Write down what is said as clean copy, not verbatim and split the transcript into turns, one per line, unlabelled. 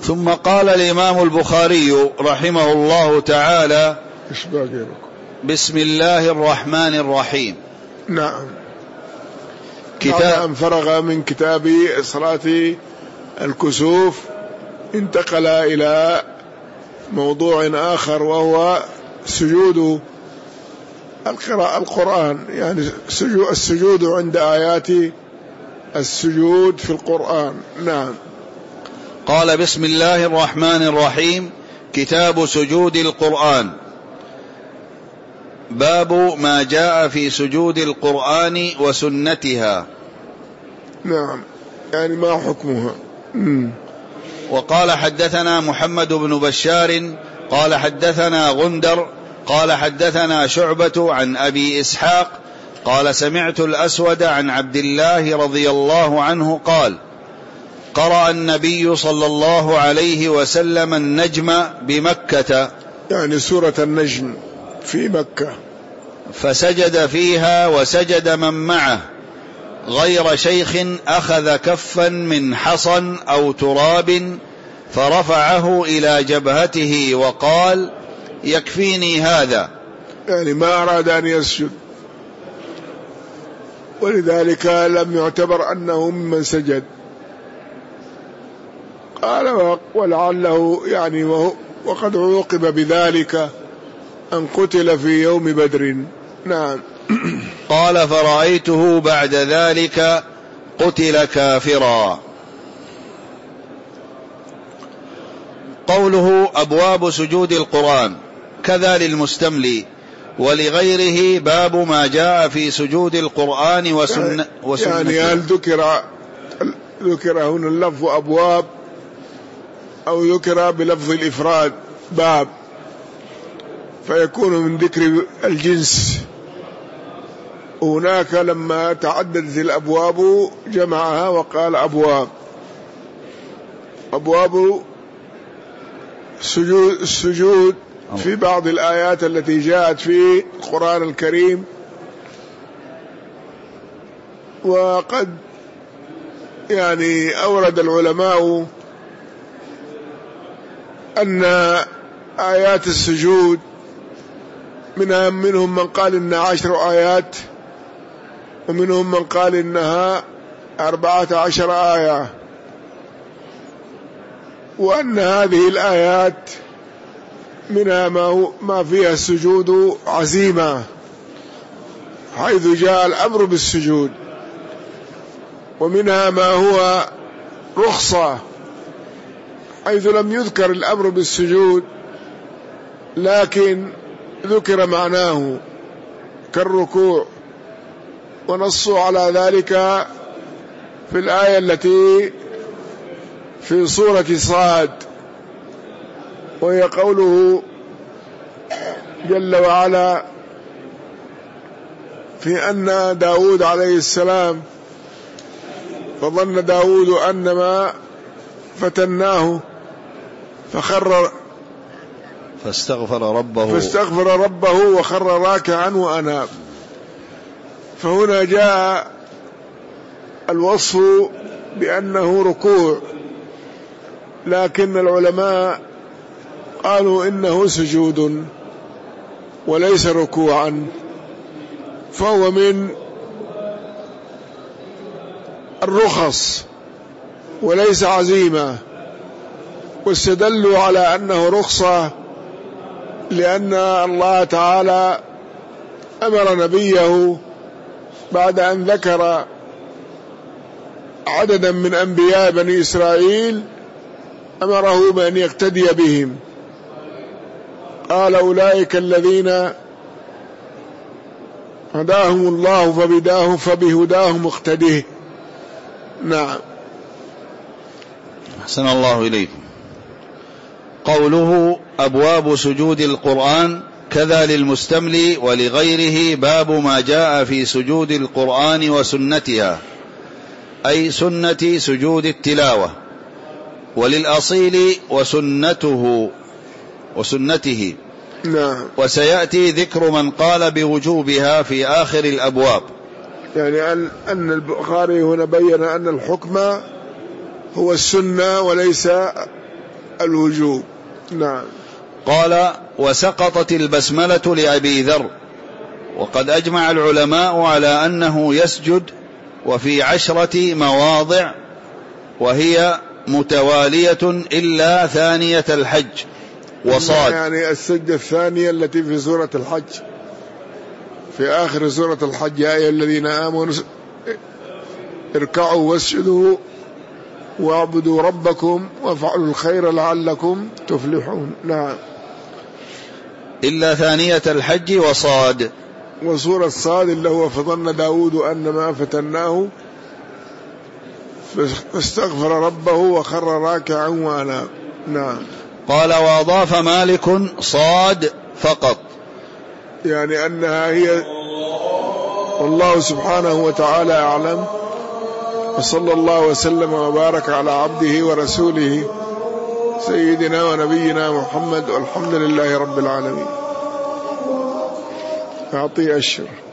ثم قال الإمام البخاري رحمه الله تعالى: بسم الله الرحمن الرحيم.
نعم. بعد أن فرغ من كتاب صلاة الكسوف انتقل إلى موضوع آخر، وهو سجود القرآن، يعني السجود عند آيات السجود في القرآن. نعم.
قال: بسم الله الرحمن الرحيم. كتاب سجود القرآن. باب ما جاء في سجود القرآن وسنتها.
نعم، يعني ما حكمها.
وقال: حدثنا محمد بن بشار قال حدثنا غندر قال حدثنا شعبة عن أبي إسحاق قال: سمعت الأسود عن عبد الله رضي الله عنه قال: قرأ النبي صلى الله عليه وسلم النجم بمكة،
يعني سورة النجم في مكة،
فسجد فيها وسجد من معه، غير شيخ أخذ كفا من حصى أو تراب فرفعه إلى جبهته وقال: يكفيني هذا.
يعني ما أراد أن يسجد، ولذلك لم يعتبر أنه ممن سجد. قال: ولعله يعني وقد عوقب بذلك أن قتل في يوم بدر. نعم.
قال: فرأيته بعد ذلك قتل كافرا. قوله: أبواب سجود القرآن كذا للمستملي ولغيره باب ما جاء في سجود القرآن وسنته.
يعني هل ذكر هنا اللفظ أبواب أو ذكر بلفظ الإفراد باب، فيكون من ذكر الجنس. هناك لما تعددت الأبواب جمعها وقال أبواب. أبواب السجود في بعض الآيات التي جاءت في القرآن الكريم، وقد يعني أورد العلماء أن آيات السجود منهم من قال إنها 10 آيات، ومنهم من قال إنها 14 آية، وأن هذه الآيات منها ما فيها السجود عزيمة، حيث جاء الأمر بالسجود، ومنها ما هو رخصة، حيث لم يذكر الأمر بالسجود لكن ذكر معناه كالركوع، ونصوا على ذلك في الآية التي في سورة صاد، وهي قوله جل وعلا في أن داود عليه السلام: فظن داود أنما فتناه فاستغفر ربه وخر راكعا وأناب. فهنا جاء الوصف بأنه ركوع، لكن العلماء قالوا إنه سجود وليس ركوعا، فهو من الرخص وليس عزيمة. واستدلوا على أنه رخصة لأن الله تعالى أمر نبيه بعد أن ذكر عددا من أنبياء بني إسرائيل أمره بأن يقتدي بهم، قال: أولئك الذين هداهم الله فبهداهم اقتده. نعم.
أحسن الله إليكم. قوله: أبواب سجود القرآن كذا للمستملي ولغيره باب ما جاء في سجود القرآن وسنتها، أي سنة سجود التلاوة، وللأصيل وسنته.
نعم.
وسيأتي ذكر من قال بوجوبها في آخر الأبواب.
يعني أن البخاري هنا بين أن الحكم هو السنة وليس الوجوب. نعم.
قال: وسقطت البسملة لأبي ذر، وقد أجمع العلماء على أنه يسجد وفي 10 مواضع، وهي متوالية إلا ثانية الحج وصاد.
يعني السجدة الثانية التي في سورة الحج، في آخر سورة الحج: يا أيها الذين آمنوا اركعوا واسجدوا واعبدوا ربكم وافعلوا الخير لعلكم تفلحون. نعم.
إلا ثانية الحج وصاد.
وسورة صاد اللي هو فظن داود أن ما فتناه فاستغفر ربه وخر راكعا وأناب. نعم.
قال: وأضاف مالك صاد فقط،
يعني أنها هي. والله سبحانه وتعالى أعلم، وصلى الله وسلم وبارك على عبده ورسوله سيدنا ونبينا محمد، والحمد لله رب العالمين. أعطي أشر.